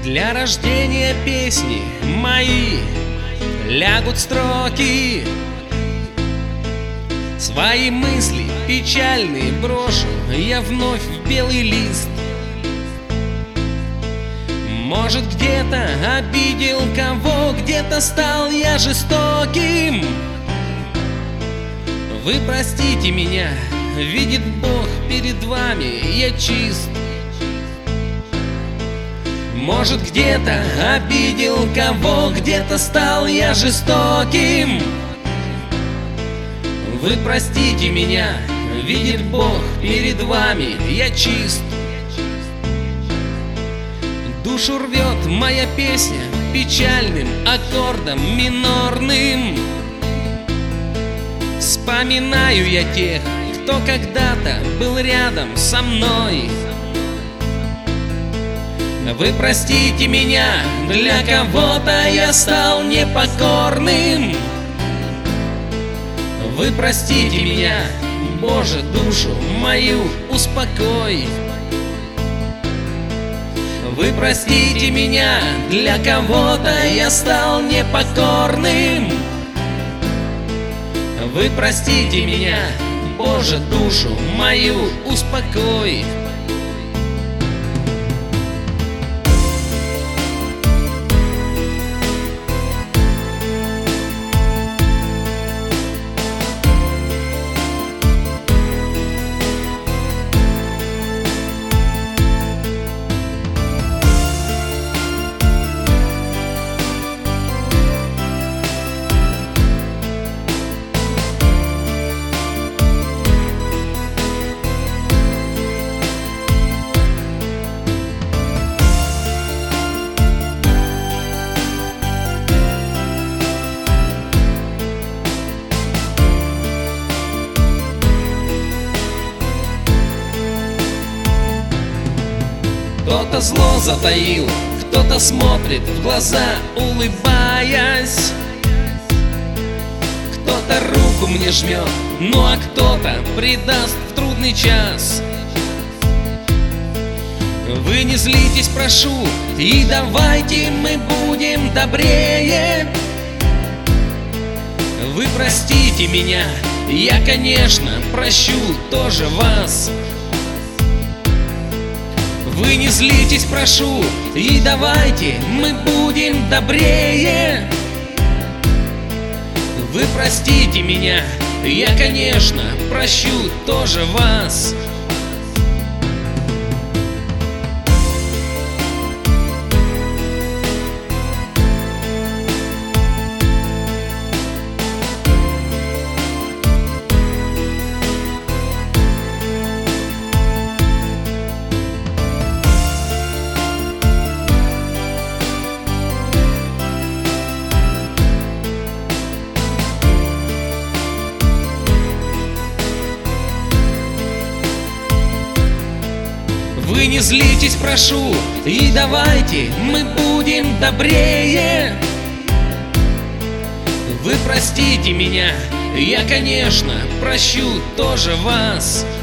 Для рождения песни мои лягут строки. Свои мысли печальные брошу я вновь в белый лист. Может, где-то обидел кого, где-то стал я жестоким. Вы простите меня, видит Бог, перед вами я чист. Может, где-то обидел кого, где-то стал я жестоким. Вы простите меня, видит Бог, перед вами я чист. Душу рвет моя песня печальным аккордом минорным. Вспоминаю я тех, кто когда-то был рядом со мной. Вы простите меня, для кого-то я стал непокорным. Вы простите меня, Боже, душу мою успокой. Вы простите меня, для кого-то я стал непокорным. Вы простите меня, Боже, душу мою успокой. Кто-то зло затаил, кто-то смотрит в глаза, улыбаясь. Кто-то руку мне жмет, ну а кто-то предаст в трудный час. Вы не злитесь, прошу, и давайте мы будем добрее. Вы простите меня, я, конечно, прощу тоже вас. Вы не злитесь, прошу, и давайте мы будем добрее. Вы простите меня, я, конечно, прощу тоже вас. Вы не злитесь, прошу, и давайте мы будем добрее. Вы простите меня, я, конечно, прощу тоже вас.